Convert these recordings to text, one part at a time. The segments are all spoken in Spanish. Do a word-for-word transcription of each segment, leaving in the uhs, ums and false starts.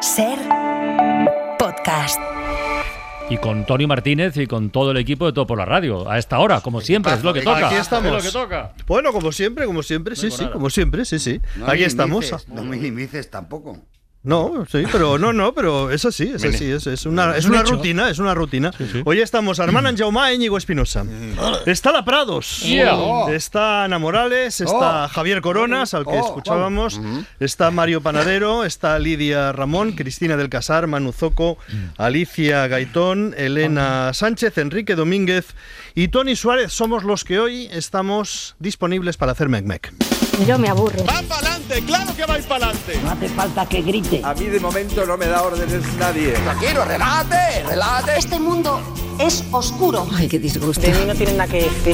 Ser podcast. Y con Tony Martínez y con todo el equipo de Todo por la Radio. A esta hora, como siempre, es lo que toca. Aquí estamos. Es lo que toca. Bueno, como siempre, como siempre, sí, sí, nada. como siempre, sí, sí. No Aquí me estamos. limites, no me limites tampoco. No, sí, pero no, no, pero es así, es así, es, es una, es una rutina, es una rutina. Sí, sí. Hoy estamos Armand Anjaumá e Íñigo Espinosa. Está La Prados, Yeah. oh. Está Ana Morales, está Oh. Javier Coronas, al que Oh. escuchábamos, Oh. está Mario Panadero, está Lidia Ramón, Cristina del Casar, Manu Zoco, Alicia Gaitón, Elena Sánchez, Enrique Domínguez y Tony Suárez. Somos los que hoy estamos disponibles para hacer mec-mec. Yo me aburro. ¡Va para adelante! ¡Claro que vais para adelante! No hace falta que grite. A mí de momento no me da órdenes nadie. Tranquilo, relájate, relájate. Este mundo es oscuro. Ay, qué disgusto. De mí no tienen nada que decir.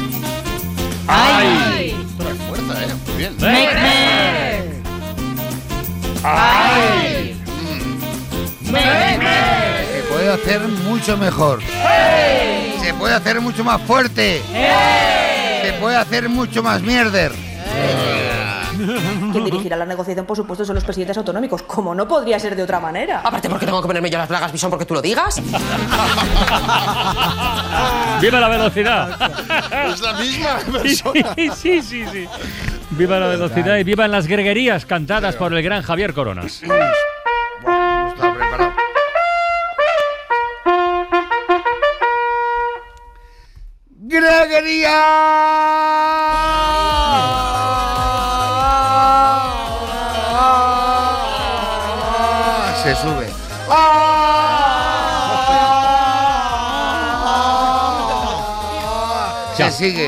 ¡Ay! Trae fuerza, ¿eh? Muy bien. ¡Mec, ¡Ay! Se puede hacer mucho mejor. Se puede hacer mucho más fuerte. Se puede hacer mucho más mierder. Quien dirigirá la negociación, por supuesto, son los presidentes autonómicos, como no podría ser de otra manera. Aparte, porque tengo que ponerme yo las bragas, Bison, porque tú lo digas. ¡Viva la velocidad! Es la misma persona. Sí, sí, sí, sí. Viva la velocidad y vivan las greguerías cantadas por el gran Javier Coronas. Buah, no estaba preparado. ¡Greguería! Se sube. Se sigue.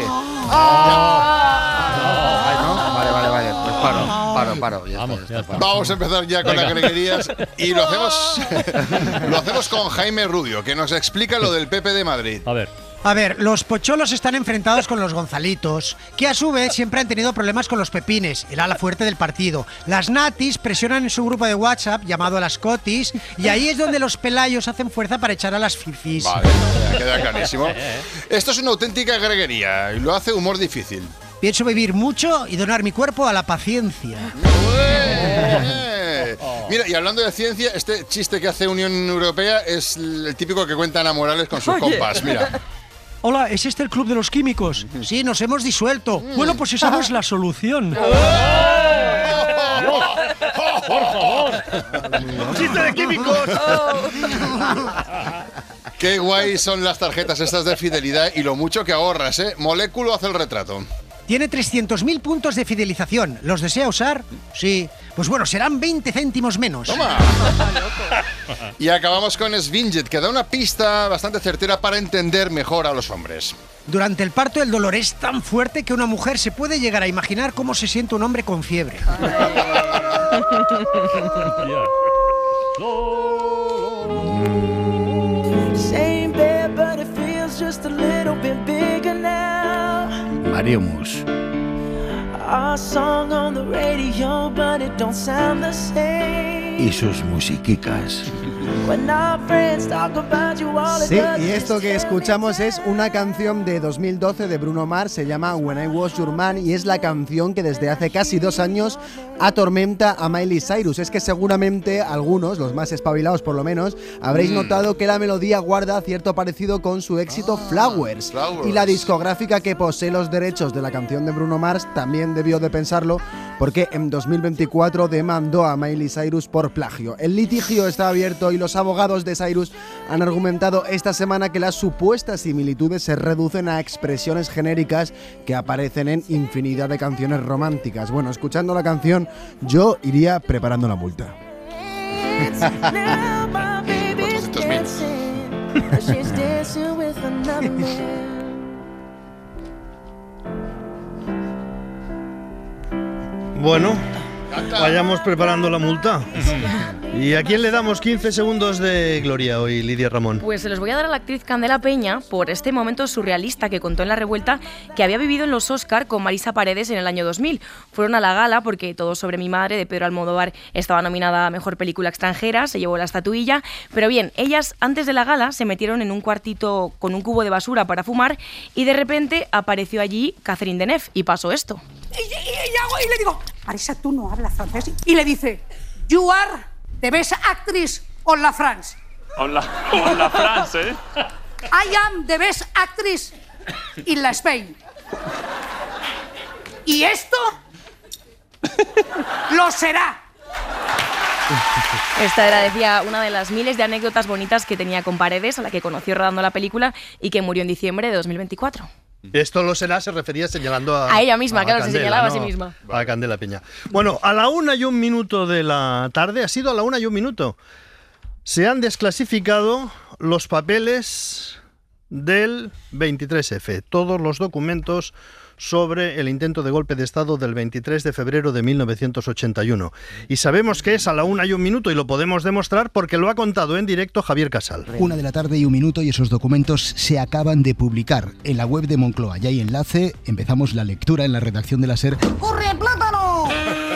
Ay, no. Vale, vale, vale. Pues paro, paro, paro. Ya Vamos, está, ya está, está. paro. Vamos a empezar ya con Venga. las greguerías y lo hacemos, lo hacemos con Jaime Rudio, que nos explica lo del Pepe de Madrid. A ver. A ver, los pocholos están enfrentados con los Gonzalitos, que a su vez siempre han tenido problemas con los Pepines, el ala fuerte del partido. Las Natis presionan en su grupo de WhatsApp, llamado Las Cotis, y ahí es donde los Pelayos hacen fuerza para echar a las Fifis. Vale, ya queda clarísimo. Esto es una auténtica greguería y lo hace humor difícil. Pienso vivir mucho y donar mi cuerpo a la paciencia. ¡Ué! Mira, y hablando de ciencia, este chiste que hace Unión Europea es el típico que cuenta Ana Morales con sus compas. Mira. Hola, ¿es este el club de los químicos? Sí, nos hemos disuelto. Bueno, pues esa es la solución. ¡Por favor! ¡Chiste de químicos! Qué guay son las tarjetas estas de fidelidad y lo mucho que ahorras, ¿eh? Moléculo hace el retrato. Tiene trescientos mil puntos de fidelización. ¿Los desea usar? Sí. Pues bueno, serán veinte céntimos menos. ¡Toma! Y acabamos con Svinget, que da una pista bastante certera para entender mejor a los hombres. Durante el parto el dolor es tan fuerte que una mujer se puede llegar a imaginar cómo se siente un hombre con fiebre. Mario Mus. Y sus musiquicas. Sí, y esto que escuchamos es una canción de dos mil doce de Bruno Mars, se llama When I Was Your Man y es la canción que desde hace casi dos años atormenta a Miley Cyrus. Es que seguramente algunos, los más espabilados por lo menos, habréis Mm. notado que la melodía guarda cierto parecido con su éxito Ah, Flowers. Flowers. Y la discográfica que posee los derechos de la canción de Bruno Mars también debió de pensarlo porque en dos mil veinticuatro demandó a Miley Cyrus por plagio. El litigio está abierto y los abogados de Cyrus han argumentado esta semana que las supuestas similitudes se reducen a expresiones genéricas que aparecen en infinidad de canciones románticas. Bueno, escuchando la canción, yo iría preparando la multa. cuatrocientos mil. Bueno, vayamos preparando la multa. ¿Y a quién le damos quince segundos de gloria hoy, Lidia Ramón? Pues se los voy a dar a la actriz Candela Peña por este momento surrealista que contó en La Revuelta que había vivido en los Oscar con Marisa Paredes en el año dos mil. Fueron a la gala porque Todo sobre mi madre de Pedro Almodóvar estaba nominada a Mejor Película Extranjera, se llevó la estatuilla, pero bien, ellas antes de la gala se metieron en un cuartito con un cubo de basura para fumar y de repente apareció allí Catherine Deneuve y pasó esto. Y, y, y, hago, y le digo, Marisa, tú no hablas francés. Y le dice, you are the best actress on la France. On la, on la France, ¿eh? I am the best actress in la Spain. Y esto lo será. Esta era, decía, una de las miles de anécdotas bonitas que tenía con Paredes, a la que conoció rodando la película y que murió en diciembre de dos mil veinticuatro. Esto lo será, se refería señalando a... A ella misma, a claro, Candela, se señalaba ¿no? a sí misma. A Candela Peña. Bueno, a la una y un minuto de la tarde, ha sido a la una y un minuto, se han desclasificado los papeles del veintitrés efe, todos los documentos sobre el intento de golpe de Estado del veintitrés de febrero de mil novecientos ochenta y uno. Y sabemos que es a la una y un minuto y lo podemos demostrar porque lo ha contado en directo Javier Casal. Una de la tarde y un minuto y esos documentos se acaban de publicar en la web de Moncloa. Ya hay enlace, empezamos la lectura en la redacción de la SER. ¡Corre, plátano!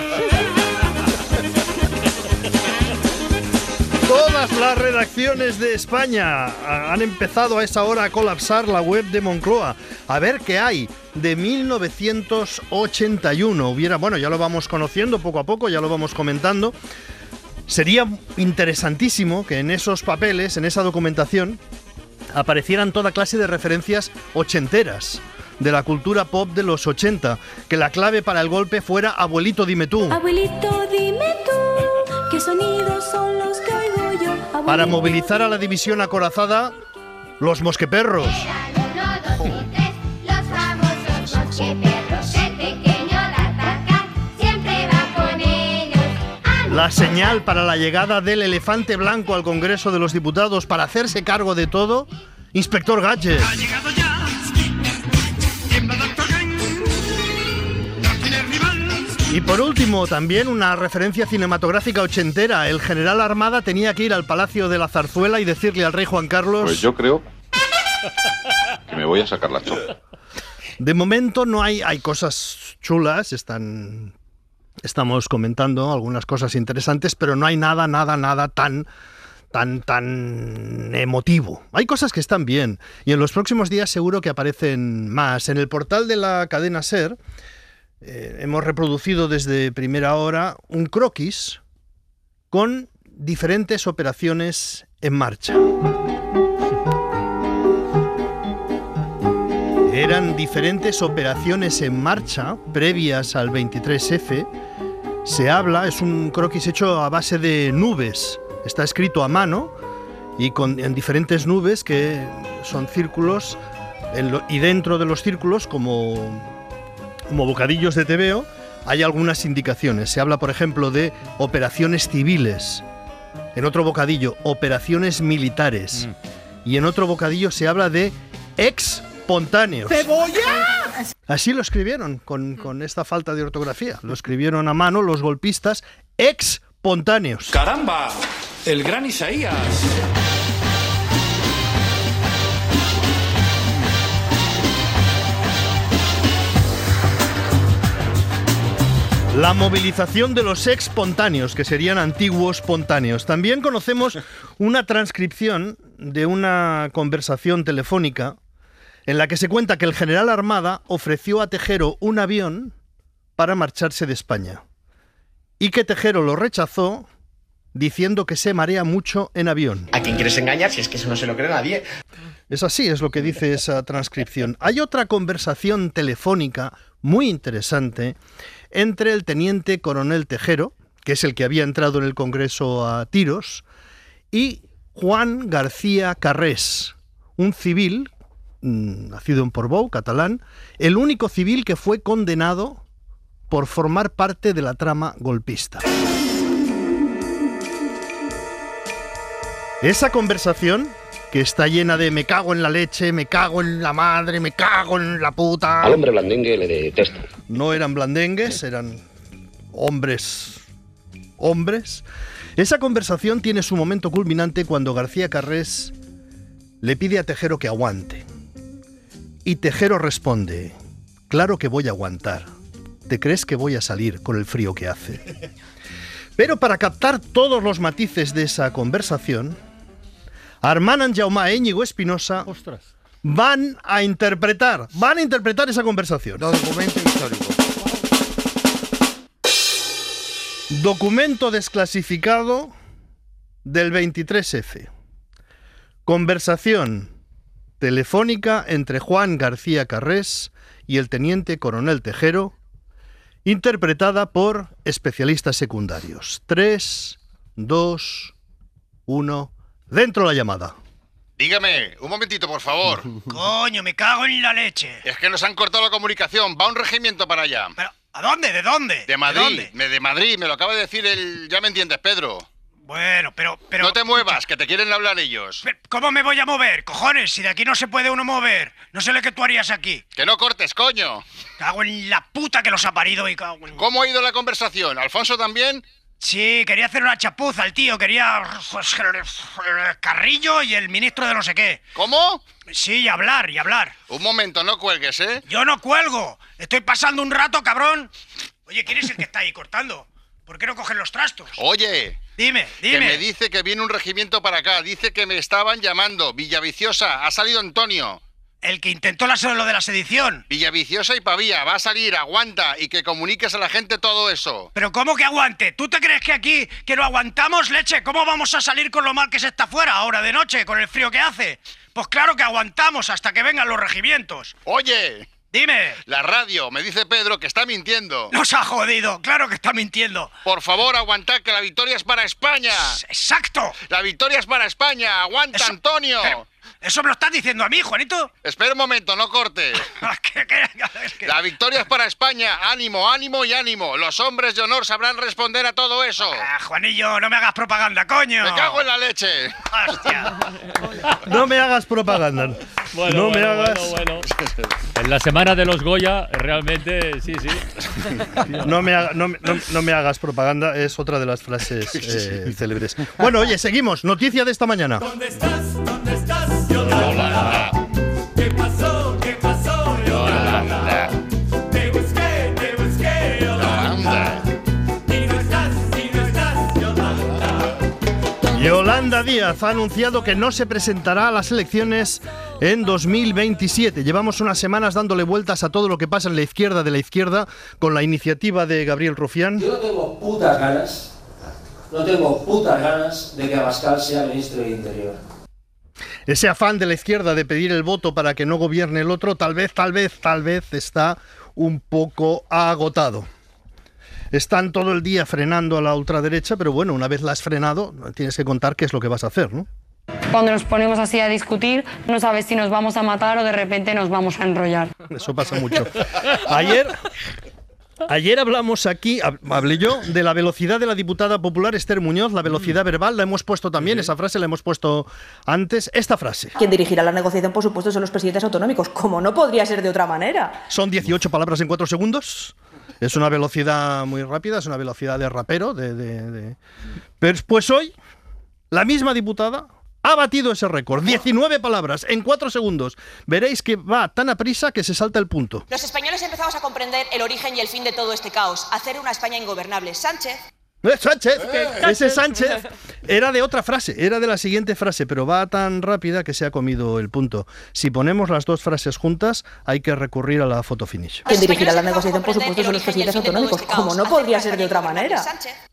Todas las redacciones de España han empezado a esa hora a colapsar la web de Moncloa. A ver qué hay de mil novecientos ochenta y uno. Hubiera, bueno, ya lo vamos conociendo poco a poco, ya lo vamos comentando. Sería interesantísimo que en esos papeles, en esa documentación, aparecieran toda clase de referencias ochenteras de la cultura pop de los ochenta. Que la clave para el golpe fuera Abuelito, dime tú. Abuelito, dime tú, ¿qué sonidos son los que oigo yo? Abuelito. Para movilizar a la división acorazada, los mosqueperros. La señal para la llegada del elefante blanco al Congreso de los Diputados para hacerse cargo de todo, Inspector Gadget. Y por último, también una referencia cinematográfica ochentera. El general Armada tenía que ir al Palacio de la Zarzuela y decirle al rey Juan Carlos... Pues yo creo que me voy a sacar la chopa. De momento no hay, hay cosas chulas, están, estamos comentando algunas cosas interesantes, pero no hay nada, nada, nada tan, tan, tan emotivo. Hay cosas que están bien y en los próximos días seguro que aparecen más. En el portal de la cadena SER eh, hemos reproducido desde primera hora un croquis con diferentes operaciones en marcha. Eran diferentes operaciones en marcha previas al veintitrés efe. Se habla, es un croquis hecho a base de nubes. Está escrito a mano y con, en diferentes nubes que son círculos en lo, y dentro de los círculos, como, como bocadillos de tebeo, hay algunas indicaciones. Se habla, por ejemplo, de operaciones civiles. En otro bocadillo, operaciones militares. Mm. Y en otro bocadillo se habla de ex espontáneos. ¡Cebolla! Así lo escribieron, con, con esta falta de ortografía. Lo escribieron a mano los golpistas, espontáneos. ¡Caramba! El gran Isaías. La movilización de los espontáneos, que serían antiguos espontáneos. También conocemos una transcripción de una conversación telefónica en la que se cuenta que el general Armada ofreció a Tejero un avión para marcharse de España y que Tejero lo rechazó diciendo que se marea mucho en avión. ¿A quién quieres engañar si es que eso no se lo cree nadie? Es así, es lo que dice esa transcripción. Hay otra conversación telefónica muy interesante entre el teniente coronel Tejero, que es el que había entrado en el Congreso a tiros, y Juan García Carrés, un civil nacido en Portbou, catalán, el único civil que fue condenado por formar parte de la trama golpista. Esa conversación, que está llena de me cago en la leche, me cago en la madre, me cago en la puta... Al hombre blandengue le detesto. No eran blandengues, eran hombres... hombres. Esa conversación tiene su momento culminante cuando García Carrés le pide a Tejero que aguante. Y Tejero responde, claro que voy a aguantar. ¿Te crees que voy a salir con el frío que hace? Pero para captar todos los matices de esa conversación, Armand Anjaumà e Íñigo Espinosa Ostras. van a interpretar, van a interpretar esa conversación. Documento histórico. Documento desclasificado del veintitrés efe. Conversación telefónica entre Juan García Carrés y el teniente coronel Tejero, interpretada por especialistas secundarios. tres, dos, uno... Dentro la llamada. Dígame, un momentito, por favor. Coño, me cago en la leche. Es que nos han cortado la comunicación. Va un regimiento para allá. ¿Pero a dónde? ¿De dónde? De Madrid. ¿De dónde? Me, de Madrid, me lo acaba de decir el... Ya me entiendes, Pedro. Bueno, pero, pero... No te muevas, que te quieren hablar ellos. Pero, ¿cómo me voy a mover, cojones? Si de aquí no se puede uno mover. No sé lo que tú harías aquí. Que no cortes, coño. Cago en la puta que los ha parido y cago en... ¿Cómo ha ido la conversación? ¿Alfonso también? Sí, quería hacer una chapuza el tío. Quería... Carrillo y el ministro de no sé qué. ¿Cómo? Sí, y hablar, y hablar. Un momento, no cuelgues, ¿eh? Yo no cuelgo. Estoy pasando un rato, cabrón. Oye, ¿quién es el que está ahí cortando? ¿Por qué no cogen los trastos? Oye... Dime, dime. Que me dice que viene un regimiento para acá. Dice que me estaban llamando. Villaviciosa. Ha salido Antonio. El que intentó la, lo de la sedición. Villaviciosa y Pavía. Va a salir. Aguanta. Y que comuniques a la gente todo eso. ¿Pero cómo que aguante? ¿Tú te crees que aquí, que no aguantamos, leche? ¿Cómo vamos a salir con lo mal que se está afuera ahora de noche, con el frío que hace? Pues claro que aguantamos hasta que vengan los regimientos. Oye... Dime. La radio, me dice Pedro que está mintiendo. Nos ha jodido, claro que está mintiendo. Por favor, aguantad, que la victoria es para España. ¡Exacto! La victoria es para España. ¡Aguanta, eso, Antonio! Pero, ¿eso me lo estás diciendo a mí, Juanito? Espera un momento, no cortes. ¿Qué, qué, qué? La victoria es para España. Ánimo, ánimo y ánimo. Los hombres de honor sabrán responder a todo eso. Ah, Juanillo, no me hagas propaganda, coño. Me cago en la leche. Hostia. No me hagas propaganda. Bueno, no bueno, me hagas... bueno, bueno. En la semana de los Goya, realmente, sí, sí. No me, haga, no, no, no me hagas propaganda, es otra de las frases eh, célebres. Bueno, oye, seguimos. Noticia de esta mañana. ¿Dónde estás? ¿Dónde estás? Yolanda. ¿Qué pasó? ¿Qué pasó? Yolanda. Te busqué, te busqué, Yolanda. Y no estás, y no estás, Yolanda. Yolanda Díaz ha anunciado que no se presentará a las elecciones en dos mil veintisiete. Llevamos unas semanas dándole vueltas a todo lo que pasa en la izquierda de la izquierda con la iniciativa de Gabriel Rufián. Yo no tengo putas ganas, no tengo putas ganas de que Abascal sea ministro del Interior. Ese afán de la izquierda de pedir el voto para que no gobierne el otro, tal vez, tal vez, tal vez está un poco agotado. Están todo el día frenando a la ultraderecha, pero bueno, una vez la has frenado, tienes que contar qué es lo que vas a hacer, ¿no? Cuando nos ponemos así a discutir, no sabes si nos vamos a matar o de repente nos vamos a enrollar. Eso pasa mucho. Ayer, ayer hablamos aquí, hablé yo, de la velocidad de la diputada popular Esther Muñoz, la velocidad verbal, la hemos puesto también, esa frase la hemos puesto antes, esta frase. Quien dirigirá la negociación, por supuesto, son los presidentes autonómicos, como no podría ser de otra manera. Son dieciocho palabras en cuatro segundos. Es una velocidad muy rápida, es una velocidad de rapero. De, de, de... Pero, pues hoy, la misma diputada ha batido ese récord. diecinueve palabras en cuatro segundos. Veréis que va tan a prisa que se salta el punto. Los españoles empezamos a comprender el origen y el fin de todo este caos. Hacer una España ingobernable. Sánchez... ¡Eh, Sánchez! Ese Sánchez era de otra frase, era de la siguiente frase, pero va tan rápida que se ha comido el punto. Si ponemos las dos frases juntas, hay que recurrir a la photo finish. Quien dirigirá la negociación, por supuesto, son los presidentes autonómicos, como no podría ser de otra manera.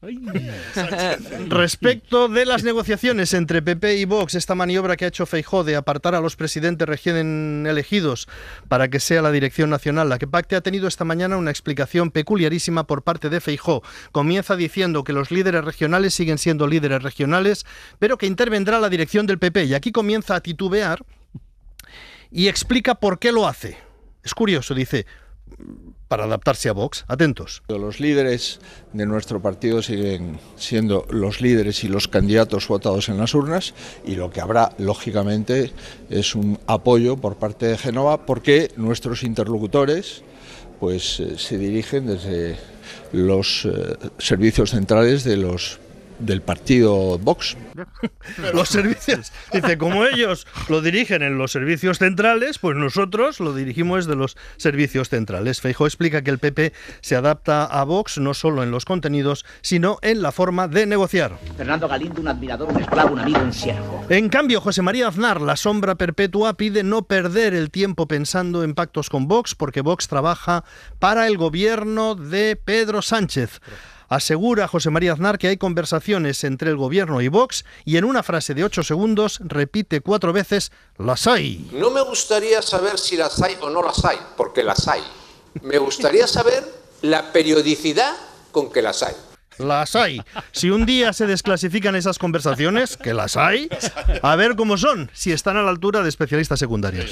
Respecto de las negociaciones entre P P y Vox, esta maniobra que ha hecho Feijóo de apartar a los presidentes recién elegidos para que sea la dirección nacional la que pacte, ha tenido esta mañana una explicación peculiarísima por parte de Feijóo. Comienza diciendo que los líderes regionales siguen siendo líderes regionales, pero que intervendrá la dirección del P P. Y aquí comienza a titubear y explica por qué lo hace. Es curioso, dice, para adaptarse a Vox. Atentos. Los líderes de nuestro partido siguen siendo los líderes y los candidatos votados en las urnas, y lo que habrá, lógicamente, es un apoyo por parte de Génova, porque nuestros interlocutores pues eh, se dirigen desde los eh, servicios centrales de los del partido Vox. Los servicios, dice, como ellos lo dirigen en los servicios centrales, pues nosotros lo dirigimos de los servicios centrales. Feijóo explica que el P P se adapta a Vox no solo en los contenidos, sino en la forma de negociar. Fernando Galindo, un admirador, un esclavo, un amigo, un siervo. En cambio, José María Aznar, la sombra perpetua, pide no perder el tiempo pensando en pactos con Vox, porque Vox trabaja para el gobierno de Pedro Sánchez. Asegura José María Aznar que hay conversaciones entre el gobierno y Vox y en una frase de ocho segundos repite cuatro veces «las hay». No me gustaría saber si las hay o no las hay, porque las hay. Me gustaría saber la periodicidad con que las hay. Las hay. Si un día se desclasifican esas conversaciones, que las hay, a ver cómo son, si están a la altura de especialistas secundarios.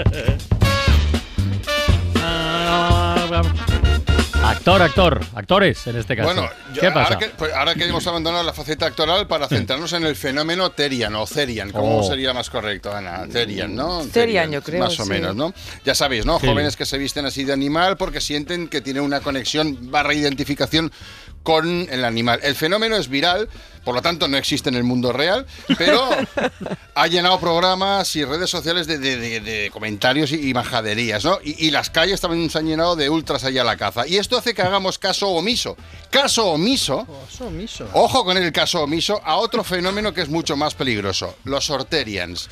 Actor, actor, actores en este caso. Bueno, yo, ¿qué pasa? Ahora que, pues ahora que hemos abandonado la faceta actoral para centrarnos en el fenómeno Therian o Therian, ¿cómo Oh. sería más correcto, Ana? Therian, ¿no? Therian, yo creo, Más o sí. menos, ¿no? Ya sabéis, ¿no? Sí. Jóvenes que se visten así de animal porque sienten que tienen una conexión barra identificación con el animal. El fenómeno es viral, por lo tanto no existe en el mundo real, pero ha llenado programas y redes sociales de, de- de- de comentarios y, y majaderías, ¿no? Y, y las calles también se han llenado de ultras allá a la caza. Y esto hace que hagamos caso omiso. Caso omiso, ojo con el caso omiso, a otro fenómeno que es mucho más peligroso, los Sorterians.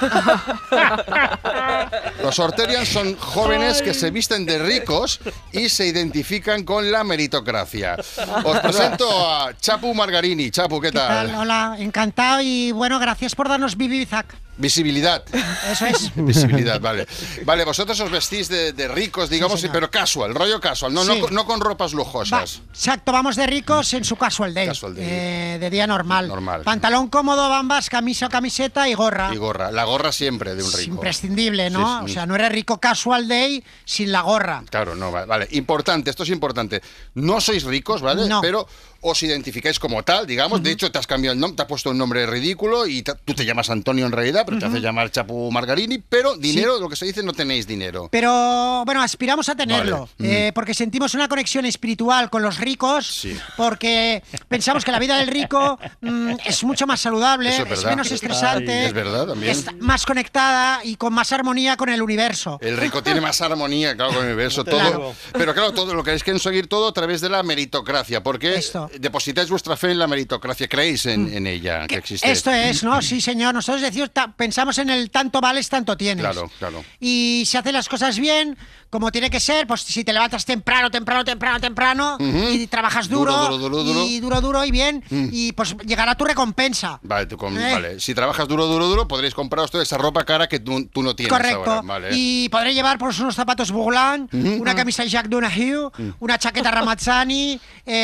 Los Sorterians son jóvenes que se visten de ricos y se identifican con la meritocracia. Os presento a Chapu Margarini. Chapu, ¿qué tal? Hola, encantado y bueno, gracias por darnos Bibizac. Visibilidad. Eso es. Visibilidad, vale. Vale, vosotros os vestís de, de ricos, digamos, señor. pero casual, rollo casual, no, Sí. no, con- no con ropas lujosas. Exacto, vamos de ricos en su casual day, Casual day. eh, de día normal. Normal. Pantalón cómodo, bambas, camisa o camiseta y gorra. Y gorra. La gorra siempre de un rico. Imprescindible, ¿no? Sí, sí. O sea, no eres rico casual day sin la gorra. Claro, no, vale, vale. Importante, esto es importante. No sois ricos, ¿vale? No. Pero os identificáis como tal, digamos. De hecho, te has cambiado el nombre, te has puesto un nombre ridículo y te- tú te llamas Antonio en realidad, pero te haces llamar Chapu Margarini. Pero dinero, lo que se dice, no tenéis dinero. Pero bueno, aspiramos a tenerlo, Vale. eh, porque sentimos una conexión espiritual con los ricos, Sí. porque pensamos que la vida del rico mm, es mucho más saludable, Eso es, es verdad. menos estresante, Es verdad, también. es más conectada y con más armonía con el universo. El rico tiene más armonía, claro, con el universo, todo. Claro. Pero claro, todo lo queréis conseguir todo a través de la meritocracia, porque Esto. depositáis vuestra fe en la meritocracia, creéis en, en ella, que existe. Esto es, ¿no? Sí, señor. Nosotros decimos, ta- pensamos en el tanto vales, tanto tienes. Claro, claro. Y si haces las cosas bien, como tiene que ser, pues si te levantas temprano, temprano, temprano, temprano, Ujú. y trabajas duro, Duro, duro, duro, duro. y duro, duro y bien, Mm. y pues llegará tu recompensa. Vale, tú con- Eh. vale, si trabajas duro, duro, duro, podréis compraros toda esa ropa cara que tú, tú no tienes Correcto. ahora. Vale. Y podré llevar pues unos zapatos Bourlange, Ujú. una camisa Jacques Donahue, Mm. una chaqueta Ramazzani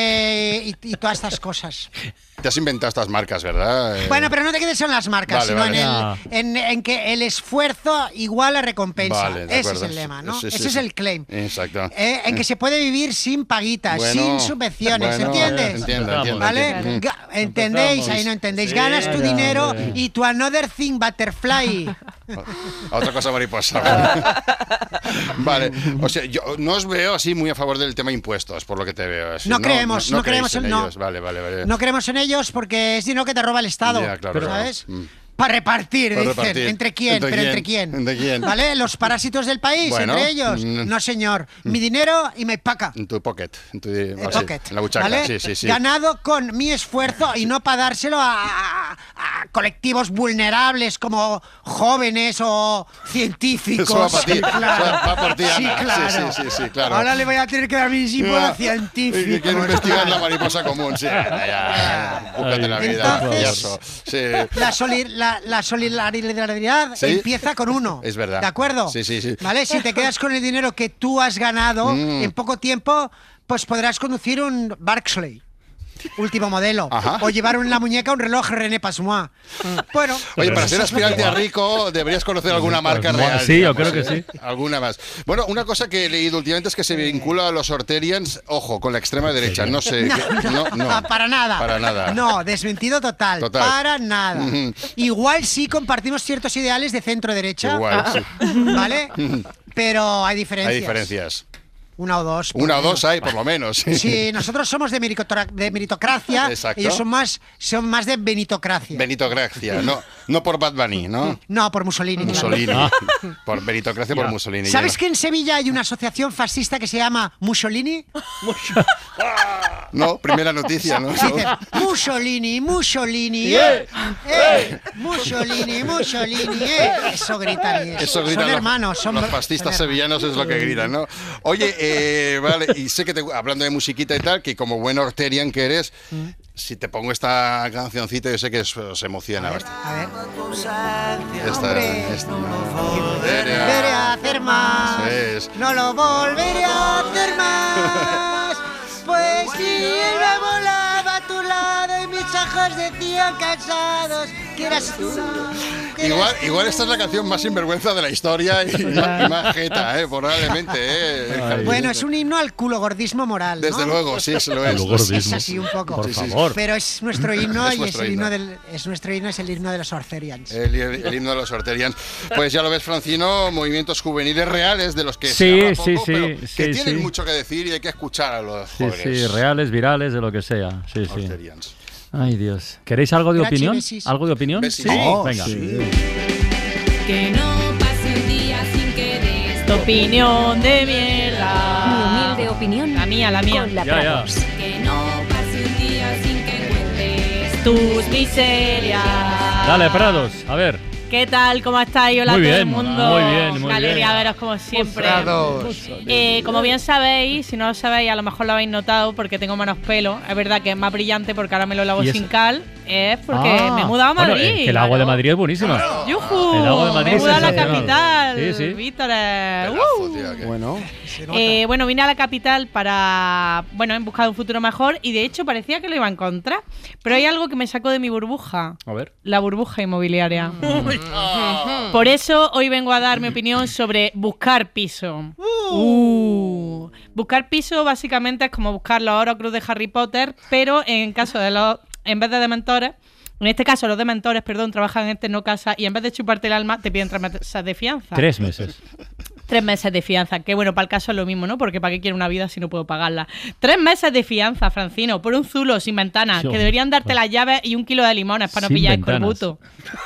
eh, y, y todas estas cosas. Te has inventado estas marcas, ¿verdad? Eh, Bueno, pero no te quedes en las marcas, Vale, sino vale. En, el- Ah. en, en que el esfuerzo igual a recompensa. Vale, de Ese es acuerdo. el lema, ¿no? Sí, sí, Ese es sí. el claim. Exacto. Eh, en que se puede vivir sin paguitas, Bueno, sin subvenciones, bueno, ¿entiendes? entiendo, entiendo, ¿Vale? entiendo. Ga- ¿Entendéis? Empezamos. Ahí no entendéis. Sí, Ganas tu ya, dinero ya. y tu another thing butterfly. A otra cosa mariposa. Vale. Vale, o sea, yo no os veo así muy a favor del tema impuestos, por lo que te veo. así, No creemos, no creéis creemos en en- no. ellos. Vale, vale, vale. No creemos en ellos porque es dinero que te roba el Estado. Ya, claro, claro. ¿Sabes? Mm. Para repartir, Para dicen. repartir. ¿Entre quién? ¿Entre ¿Pero quién? entre quién? ¿Entre quién? ¿Vale? Los parásitos del país, Bueno, entre ellos. mm. No, señor. Mi dinero y me paca. En tu pocket, en tu El vale, sí, pocket, en la buchaca, ¿vale? sí, sí, sí. Ganado con mi esfuerzo y no para dárselo a, a- a colectivos vulnerables como jóvenes o científicos. Eso va para ti, Sí, claro. eso va por ti, Ana. Sí, claro. Sí, sí, sí, sí, claro. Ahora le voy a tener que dar mi discípulo Ya. a científicos. Que quiero investigar la mariposa común, sí. Ya, ya, búscate la vida, Entonces, payaso. Sí. La, soli- la, la solidaridad ¿Sí? empieza con uno. Es verdad. ¿De acuerdo? Sí, sí, sí. ¿Vale? Si te quedas con el dinero que tú has ganado Mm. en poco tiempo, pues podrás conducir un Barclay. Último modelo. Ajá. O llevar en la muñeca un reloj René Pasmois. Bueno. Oye, para ser eso es lo que aspirante a va. rico deberías conocer alguna marca Pues, real. sí, yo digamos, creo que ¿eh? Alguna más. Bueno, una cosa que he leído últimamente es que se vincula a los Sorterians, ojo, con la extrema derecha. No sé. No, que- no, no. para nada. Para nada. No, desmentido total. Total. Para nada. Ujú. Igual sí compartimos ciertos ideales de centro-derecha. Igual, sí. ¿Vale? Pero hay diferencias. Hay diferencias. Una o dos. por Una o lo dos hay, por lo menos. Sí, nosotros somos de, meritotra- de meritocracia. Exacto. Ellos son más, son más de benitocracia. Benitocracia, no, no por Bad Bunny, ¿no? No, por Mussolini. claro. Mussolini. Por meritocracia por Mussolini. ¿Sabes que en Sevilla hay una asociación fascista que se llama Mussolini? No, primera noticia, ¿no? Dice, Mussolini, Mussolini, eh, eh, Mussolini, Mussolini, eh. Eso gritan y eso. Eso gritan son los, hermanos, son los fascistas son sevillanos es lo que gritan, ¿no? Oye, eh, vale, y sé que te, hablando de musiquita y tal, que como buen Orterian que eres, mm. si te pongo esta cancioncita, yo sé que os, os emociona bastante. A ver. Esta, Hombre, esta. no lo volveré a hacer más. Es. No lo volveré a hacer más. Pues si él me volaba a tu lado y mis ojos decían cansados que eras tú. Que Igual, eras tú. igual esta es la canción más sinvergüenza de la historia y, y más jeta, ¿eh? Probablemente, ¿eh? Bueno, es un himno al culogordismo moral, ¿no? Desde luego, sí, se lo es. Es así un poco. Por favor. Pero es nuestro himno Es y es vuestro el himno himno. del, es nuestro himno es el himno de los Orcerians. El, el, el himno de los Orterians. Pues ya lo ves, Francino, movimientos juveniles reales de los que Sí, se habla sí, poco, sí, pero sí, que tienen sí. mucho que decir y hay que escuchar a los Sí, jóvenes. sí, reales, virales, de lo que sea. Sí, sí. Orterians. Ay, Dios. ¿Queréis algo de Gracias, opinión? besis. ¿Algo de opinión? Besis. Sí. Oh, Venga. sí. Que no pase un día sin que des tu opinión de mierda. Mi humilde opinión. La mía, la mía. Con la Ya, ya. Prados. Que no pase un día sin que cuentes tus miserias. Dale, Prados, a ver. ¿Qué tal? ¿Cómo estáis? Hola Muy a todo bien, el mundo. muy bien, muy Qué alegría bien. veros como siempre. Prados. Eh, como bien sabéis, si no lo sabéis, a lo mejor lo habéis notado porque tengo menos pelo. Es verdad que es más brillante porque ahora me lo lavo ¿Y eso? sin cal. Es porque Ah, me he mudado a bueno, Madrid. es que el agua de Madrid es buenísima. ¡Yujú! El agua de Madrid Me he es mudado a la sensacional. capital, Sí, sí. Vítores. Pedazo, ¡Uh! tía, que- Bueno, Eh, bueno, vine a la capital para, bueno, en busca de un futuro mejor y de hecho parecía que lo iba a encontrar. Pero hay algo que me sacó de mi burbuja. A ver. La burbuja inmobiliaria. Por eso hoy vengo a dar mi opinión sobre buscar piso. Uh. Buscar piso básicamente es como buscar los Horcrux de Harry Potter, pero en caso de los, en vez de dementores, en este caso los dementores, perdón, trabajan en no casa y en vez de chuparte el alma te piden tres meses de fianza. Tres meses. Tres meses de fianza, que bueno, para el caso es lo mismo, ¿no? Porque ¿para qué quiero una vida si no puedo pagarla? Tres meses de fianza, Francino, por un zulo sin ventana, Sí, que deberían darte las llaves y un kilo de limones para no Sin pillar ventanas. escorbuto.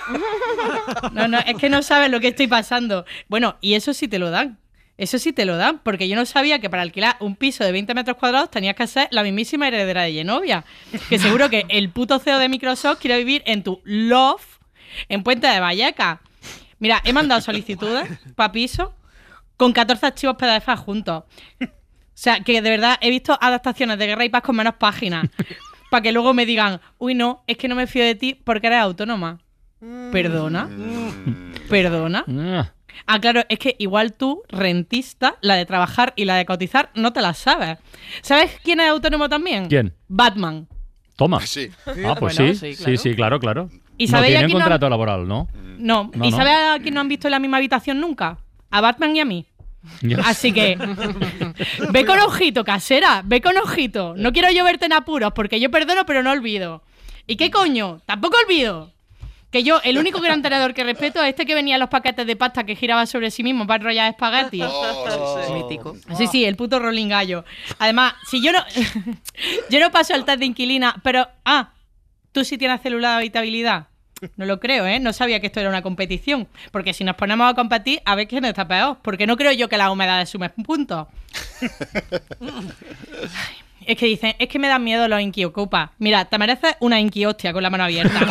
No, no, es que no sabes lo que estoy pasando. Bueno, y eso sí te lo dan. Eso sí te lo dan, porque yo no sabía que para alquilar un piso de veinte metros cuadrados tenías que ser la mismísima heredera de Genovia. Que seguro que el puto C E O de Microsoft quiere vivir en tu loft en Puente de Vallecas. Mira, he mandado solicitudes para piso con catorce archivos P D F juntos. O sea, que de verdad he visto adaptaciones de Guerra y Paz con menos páginas. Para que luego me digan, uy, no, es que no me fío de ti porque eres autónoma. ¿Perdona? ¿Perdona? Ah, Ah, claro, es que igual tú, rentista, la de trabajar y la de cotizar, no te la sabes. ¿Sabes quién es autónomo también? ¿Quién? Batman. Toma. Sí. Ah, pues Bueno, sí, sí, sí, claro. sí, claro, claro. ¿Y no sabéis a tienen quién no- contrato laboral, ¿no? No. No, ¿Y no. sabes a quién no han visto en la misma habitación nunca? A Batman y a mí. Ya. Así que, ve con ojito, casera, ve con ojito. No quiero yo verte en apuros, porque yo perdono, pero no olvido. ¿Y qué coño? Tampoco olvido. Que yo, el único gran tenedor que respeto es este que venía en los paquetes de pasta que giraba sobre sí mismo para enrollar espagueti. Oh, sí. Mítico. Sí, sí, el puto rolling gallo. Además, si yo no yo no paso el test de inquilina, pero ah, tú sí tienes célula de habitabilidad. No lo creo, ¿eh? No sabía que esto era una competición. Porque si nos ponemos a competir, a ver quién está peor. Porque no creo yo que la humedad sume puntos. Es que dicen, es que me dan miedo los inquiocupas. Mira, te mereces una inquihostia con la mano abierta.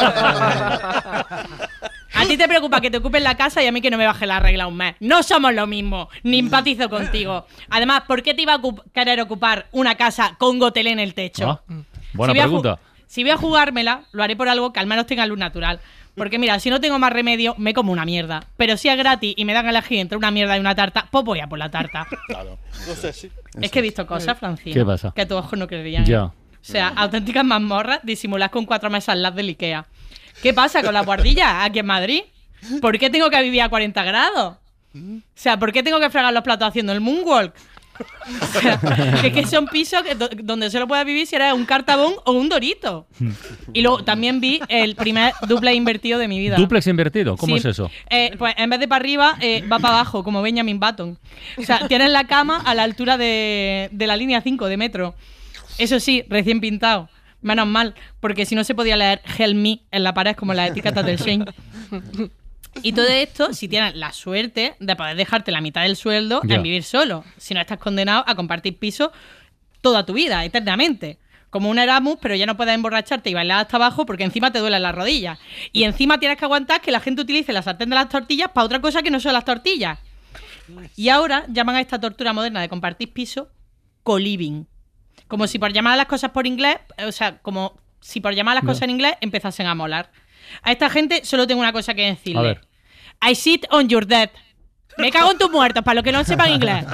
A ti te preocupa que te ocupes la casa y a mí que no me baje la regla un mes. No somos lo mismo, ni empatizo contigo. Además, ¿por qué te iba a ocup- querer ocupar una casa con gotelé en el techo? Ah, buena Si voy a ju- pregunta. Si voy a jugármela, lo haré por algo que al menos tenga luz natural. Porque mira, si no tengo más remedio, me como una mierda. Pero si es gratis y me dan a elegir entre una mierda y una tarta, pues voy a por la tarta. Claro. No sé si. Es que he visto cosas, Francina. ¿Qué pasa? Que a tus ojos no creerían. Ya. ¿eh? O sea, auténticas mazmorras disimuladas con cuatro mesas las del Ikea. ¿Qué pasa con las guardillas aquí en Madrid? ¿Por qué tengo que vivir a cuarenta grados? O sea, ¿por qué tengo que fregar los platos haciendo el moonwalk? O sea, que, que son pisos que, do- donde solo puedes vivir si eres un cartabón o un dorito. Y luego también vi el primer duplex invertido de mi vida. ¿Duplex invertido? ¿Cómo Sí. es eso? Eh, pues en vez de para arriba, eh, va para abajo, como Benjamin Button. O sea, tienes la cama a la altura de, de la línea cinco de metro. Eso sí, recién pintado. Menos mal, porque si no se podía leer Help Me en la pared como las etiquetas del Shane. Y todo esto si tienes la suerte de poder dejarte la mitad del sueldo Ya. en vivir solo. Si no estás condenado a compartir piso toda tu vida, eternamente. Como un Erasmus, pero ya no puedes emborracharte y bailar hasta abajo porque encima te duelen las rodillas. Y encima tienes que aguantar que la gente utilice la sartén de las tortillas para otra cosa que no son las tortillas. Y ahora llaman a esta tortura moderna de compartir piso co-living. Como si por llamar a las cosas por inglés, o sea, como si por llamar a las no. cosas en inglés empezasen a molar. A esta gente solo tengo una cosa que decirle. A ver. I sit on your dead. Me cago en tus muertos, para los que no sepan inglés.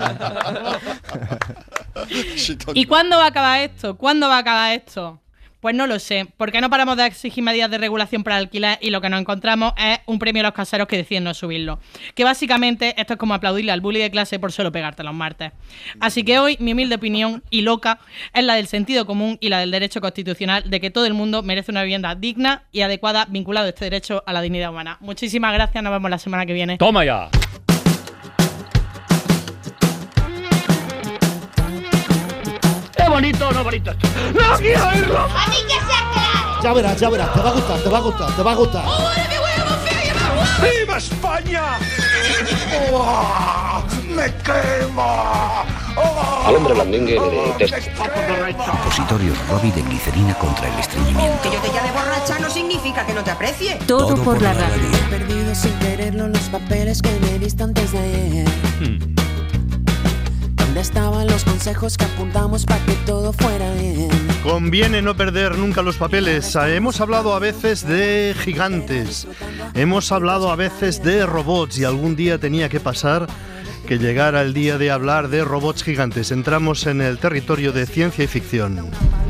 ¿Y cuándo va a acabar esto? ¿Cuándo va a acabar esto? Pues no lo sé, porque no paramos de exigir medidas de regulación para el alquiler y lo que nos encontramos es un premio a los caseros que deciden no subirlo. Que básicamente esto es como aplaudirle al bully de clase por solo pegarte los martes. Así que hoy mi humilde opinión, y loca, es la del sentido común y la del derecho constitucional de que todo el mundo merece una vivienda digna y adecuada vinculado este derecho a la dignidad humana. Muchísimas gracias, nos vemos la semana que viene. ¡Toma ya! ¡Qué bonito, no bonito esto! ¡No quiero oírlo! ¡A mí que sea claro! Ya verás, ya verás, te va a gustar, te va a gustar, te va a gustar. ¡Viva España! ¡Oh! ¡Me quema! ¡Oh! Al hombre blandengue le detesto. Supositorios Robbie de glicerina contra el estreñimiento. Que yo te llame borracha no significa que no te aprecie. Todo, Todo por, por la radio. He perdido sin quererlo los papeles que me diste antes de ayer. Hmm. ¿Dónde estaban los consejos que apuntamos para que todo fuera bien? Conviene no perder nunca los papeles. Hemos hablado a veces de gigantes, hemos hablado a veces de robots y algún día tenía que pasar que llegara el día de hablar de robots gigantes. Entramos en el territorio de ciencia y ficción.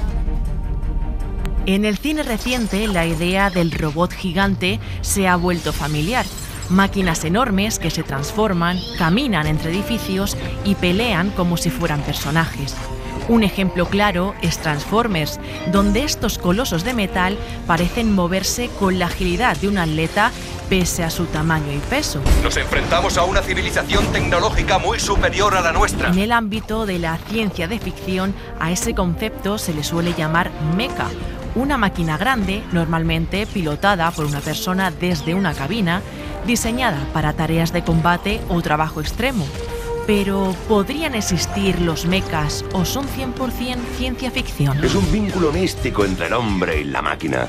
En el cine reciente, la idea del robot gigante se ha vuelto familiar. Máquinas enormes que se transforman, caminan entre edificios y pelean como si fueran personajes. Un ejemplo claro es Transformers, donde estos colosos de metal parecen moverse con la agilidad de un atleta pese a su tamaño y peso. Nos enfrentamos a una civilización tecnológica muy superior a la nuestra. En el ámbito de la ciencia de ficción, a ese concepto se le suele llamar mecha, una máquina grande, normalmente pilotada por una persona desde una cabina, diseñada para tareas de combate o trabajo extremo. Pero, ¿podrían existir los mechas o son cien por cien ciencia ficción? Es un vínculo místico entre el hombre y la máquina.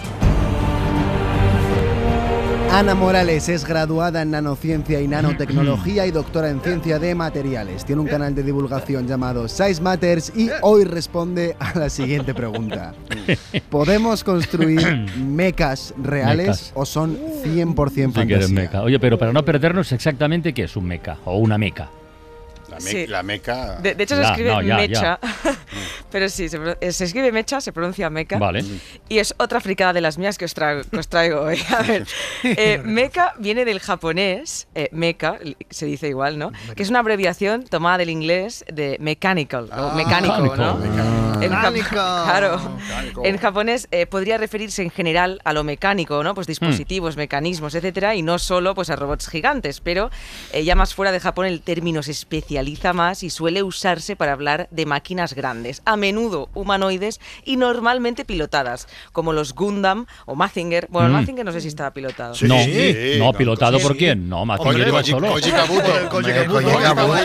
Ana Morales es graduada en nanociencia y nanotecnología y doctora en ciencia de materiales. Tiene un canal de divulgación llamado Size Matters y hoy responde a la siguiente pregunta. ¿Podemos construir mechas reales mechas. o son cien por cien fantasía? Sí, mecha. Oye, pero para no perdernos exactamente qué es un mecha o una mecha. La, me sí. la meca... De, de hecho ya, se escribe no, ya, mecha, ya. pero sí, se, se escribe mecha, se pronuncia meca. Vale. Y es otra fricada de las mías que os traigo, que os traigo hoy. A ver, eh, mecha viene del japonés, eh, mecha, se dice igual, ¿no? Que es una abreviación tomada del inglés de mechanical, ah, o mecánico, mecánico, ¿no? mecánico. En, Mecánico. claro, Mecánico. En japonés eh, podría referirse en general a lo mecánico, ¿no? Pues dispositivos, mm. mecanismos, etcétera, y no solo pues a robots gigantes, pero eh, ya más fuera de Japón el término se especializa más y suele usarse para hablar de máquinas grandes, a menudo humanoides y normalmente pilotadas, como los Gundam o Mazinger. Bueno, mm. el Mazinger no sé si estaba pilotado. Sí, no, sí, no, ¿pilotado sí. por quién? No, Mazinger iba solo. Koji Kabuto. Koji Kabuto.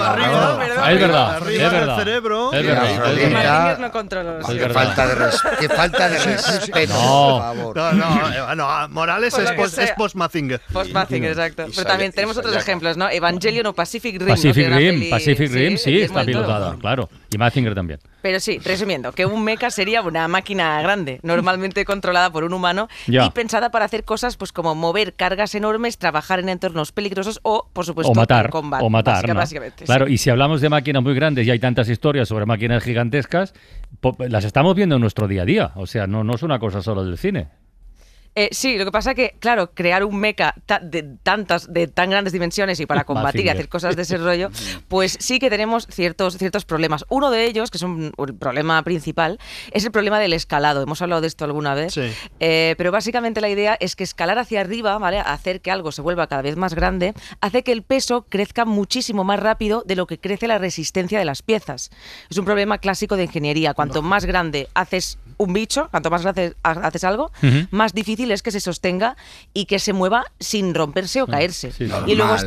Es verdad, es verdad. cerebro. Es verdad. Mazinger no controló. Qué falta de respeto. Qué falta de respeto, no. por favor. No, no, no, Morales es, post, es post-Mazinger. Post-Mazinger, exacto. Pero también tenemos otros ejemplos, ¿no? Evangelion o Pacific Rim. Pacific ¿no? Rim, Pacific Rim, sí, sí está pilotada, claro. Y Mazinger también. Pero sí, resumiendo, que un mecha sería una máquina grande, normalmente controlada por un humano ya. y pensada para hacer cosas pues como mover cargas enormes, trabajar en entornos peligrosos o, por supuesto, o matar, en combate. O matar, básica, ¿no? básicamente. Claro, sí. Y si hablamos de máquinas muy grandes y hay tantas historias sobre máquinas gigantescas, las estamos viendo en nuestro día a día. O sea, no, no es una cosa solo del cine. Eh, sí, lo que pasa es que, claro, crear un mecha ta de tantas, de tan grandes dimensiones y para combatir y hacer cosas de ese rollo, pues sí que tenemos ciertos, ciertos problemas. Uno de ellos, que es un, un problema principal, es el problema del escalado. Hemos hablado de esto alguna vez, sí. eh, pero básicamente la idea es que escalar hacia arriba, ¿vale? Hacer que algo se vuelva cada vez más grande, hace que el peso crezca muchísimo más rápido de lo que crece la resistencia de las piezas. Es un problema clásico de ingeniería. Cuanto no. más grande haces un bicho, cuanto más haces, haces algo, uh-huh. más difícil es que se sostenga y que se mueva sin romperse o caerse. Sí, y luego está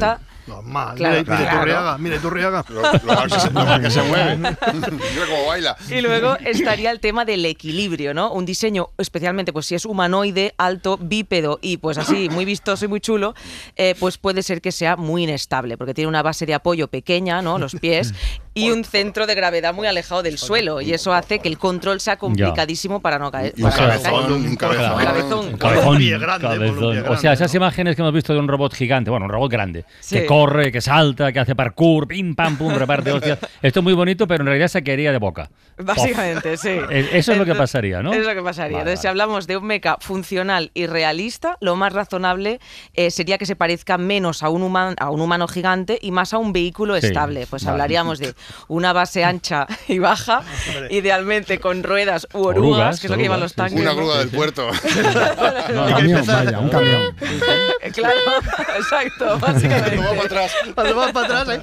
Normal. Claro, mire, mire claro. Turriaga, mire Turriaga. Lo, lo mal que se, lo mal que se mueve. Mira cómo baila. Y luego estaría el tema del equilibrio, ¿no? Un diseño, especialmente pues si es humanoide, alto, bípedo y pues así, muy vistoso y muy chulo, eh, pues puede ser que sea muy inestable, porque tiene una base de apoyo pequeña, ¿no? Los pies, y un centro de gravedad muy alejado del suelo, y eso hace que el control sea complicadísimo para no caer. Y un para no cabezón, caer. un cabezón. Un cabezón. Un cabezón, pie grande, cabezón. con un pie O sea, grande, esas imágenes que hemos visto de un robot gigante, bueno, un robot grande, Sí. que corre, que salta, que hace parkour, pim, pam, pum, reparte hostias. Esto es muy bonito, pero en realidad se quedaría de boca. Básicamente, sí. Eh, Eso es lo que pasaría, ¿no? Es lo que pasaría. Vale, Entonces, si vale. hablamos de un mecha funcional y realista, lo más razonable eh, sería que se parezca menos a un, human- a un humano gigante y más a un vehículo Sí, estable. Pues vale. hablaríamos de una base ancha y baja, idealmente con ruedas u orugas, Orugas, que es lo que llevan orugas, los tanques. Una ¿no? grúa del puerto. Un camión, vaya, un camión. Eh, Claro, exacto, básicamente. Como va para atrás. Cuando va para atrás, ahí.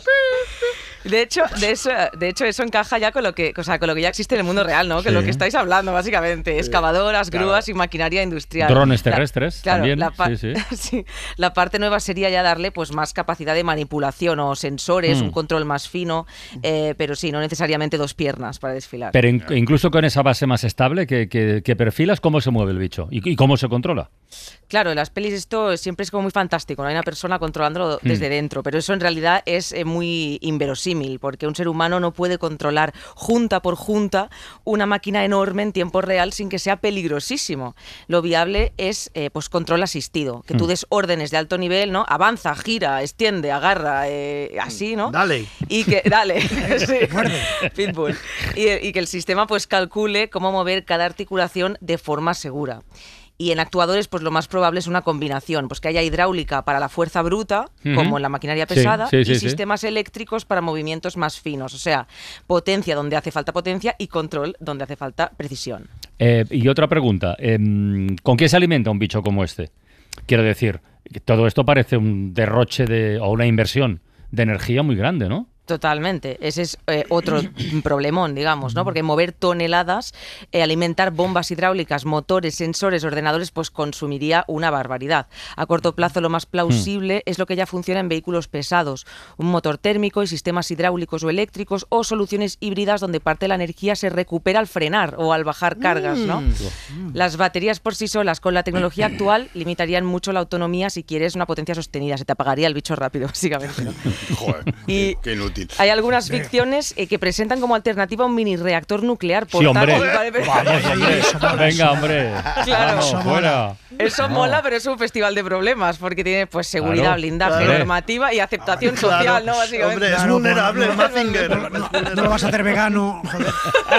De hecho, de eso, de hecho, eso encaja ya con lo que, o sea, con lo que ya existe en el mundo real, ¿no? Que es lo Sí. que estáis hablando, básicamente. Excavadoras, claro. grúas y maquinaria industrial. Drones La- terrestres claro, también. La, pa- Sí, sí. sí, la parte nueva sería ya darle pues más capacidad de manipulación o sensores, Mm. un control más fino, eh, pero sí, no necesariamente dos piernas para desfilar. Pero in- incluso con esa base más estable que, que- que perfilas, ¿cómo se mueve el bicho? ¿Y, y cómo se controla? Claro, en las pelis esto siempre es como muy fantástico, no hay una persona controlándolo Mm. desde dentro, pero eso en realidad es eh, muy inverosímil, porque un ser humano no puede controlar junta por junta una máquina enorme en tiempo real sin que sea peligrosísimo. Lo viable es eh, pues control asistido, que tú Mm. des órdenes de alto nivel, ¿no? Avanza, gira, extiende, agarra, eh, así, ¿no? Dale. Y que, dale, sí, Pitbull. Y, y que el sistema pues calcule cómo mover cada articulación de forma segura. Y en actuadores, pues lo más probable es una combinación, pues que haya hidráulica para la fuerza bruta, Ujú. como en la maquinaria Sí, pesada, sí, sí, y sí. sistemas eléctricos para movimientos más finos, o sea, potencia donde hace falta potencia y control donde hace falta precisión. Eh, y otra pregunta, em, ¿con qué se alimenta un bicho como este? Quiero decir, que todo esto parece un derroche de, o una inversión de energía muy grande, ¿no? Totalmente. Ese es eh, otro problemón, digamos, ¿no? Porque mover toneladas, eh, alimentar bombas hidráulicas, motores, sensores, ordenadores, pues consumiría una barbaridad. A corto plazo, lo más plausible es lo que ya funciona en vehículos pesados. Un motor térmico y sistemas hidráulicos o eléctricos o soluciones híbridas donde parte de la energía se recupera al frenar o al bajar cargas, ¿no? Las baterías por sí solas, con la tecnología actual, limitarían mucho la autonomía si quieres una potencia sostenida. Se te apagaría el bicho rápido, básicamente, ¿no? Joder, Y- qué inútil. Hay algunas ficciones eh, que presentan como alternativa un mini reactor nuclear Sí, hombre. portátil. ¿vale? Pero- Vamos, hombre. Venga, hombre. Claro. Vamos, Eso fuera. Eso No. mola, pero es un festival de problemas, porque tiene pues seguridad, Claro, blindaje, claro. normativa y aceptación Claro. social, ¿no? Básicamente. Hombre, es Claro, vulnerable no, el no, Mazinger. No lo vas a hacer vegano, joder.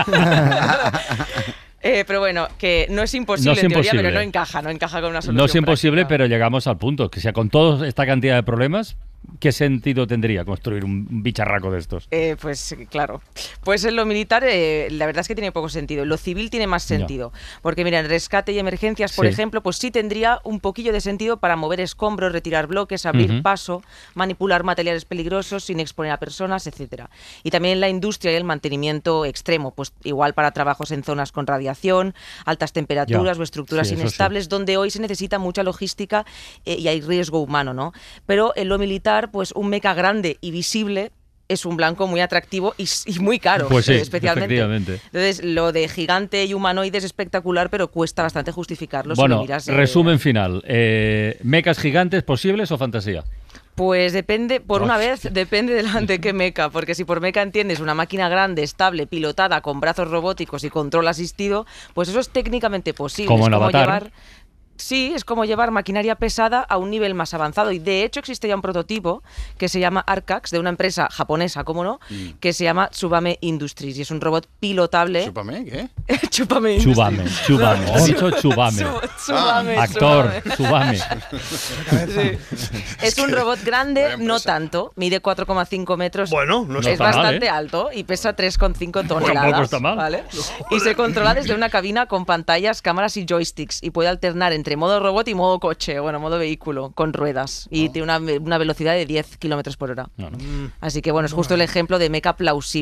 Eh, pero bueno, que no es imposible No es en teoría, imposible. pero no encaja, no encaja con una solución. No es imposible, práctica. pero llegamos al punto. Que sea con toda esta cantidad de problemas, ¿qué sentido tendría construir un un bicharraco de estos? Eh, pues claro. Pues en lo militar, eh, la verdad es que tiene poco sentido. En lo civil tiene más Ya. sentido. Porque, mira, en rescate y emergencias, por Sí. ejemplo, pues sí tendría un poquillo de sentido para mover escombros, retirar bloques, abrir Ujú. paso, manipular materiales peligrosos sin exponer a personas, etcétera. Y también en la industria y el mantenimiento extremo, pues igual para trabajos en zonas con radiación, altas temperaturas Ya. o estructuras Sí, eso sí. inestables, donde hoy se necesita mucha logística eh, y hay riesgo humano, ¿no? Pero en lo militar, pues un meca grande y visible es un blanco muy atractivo y, s- y muy caro, Pues sí, eh, especialmente. efectivamente. Entonces, lo de gigante y humanoide es espectacular, pero cuesta bastante justificarlo si lo Bueno, miras. eh, resumen final. Eh, ¿Mecas gigantes posibles o fantasía? Pues depende, por una Hostia. vez, depende de, la- de qué meca, porque si por meca entiendes una máquina grande, estable, pilotada, con brazos robóticos y control asistido, pues eso es técnicamente posible. Como es en como Avatar. llevar... Sí, es como llevar maquinaria pesada a un nivel más avanzado. Y de hecho existe ya un prototipo que se llama Arcax, de una empresa japonesa, ¿cómo no? Mm. Que se llama Tsubame Industries. Y es un robot pilotable. ¿Chúpame? ¿Qué? Chúpame Industries. Chubame, chubame. He dicho chubame. Su- Tsubame, Actor, Tsubame. chubame. Sí. Es un robot grande, no tanto. Mide cuatro coma cinco metros. Bueno, no es está mal, bastante ¿eh? alto y pesa tres coma cinco toneladas. Tampoco está mal. ¿vale? Y se controla desde una cabina con pantallas, cámaras y joysticks. Y puede alternar entre modo robot y modo coche, bueno, modo vehículo, con ruedas. Y tiene una, una velocidad de diez kilómetros por hora. No, no. Así que bueno, es justo el ejemplo de meca plausible.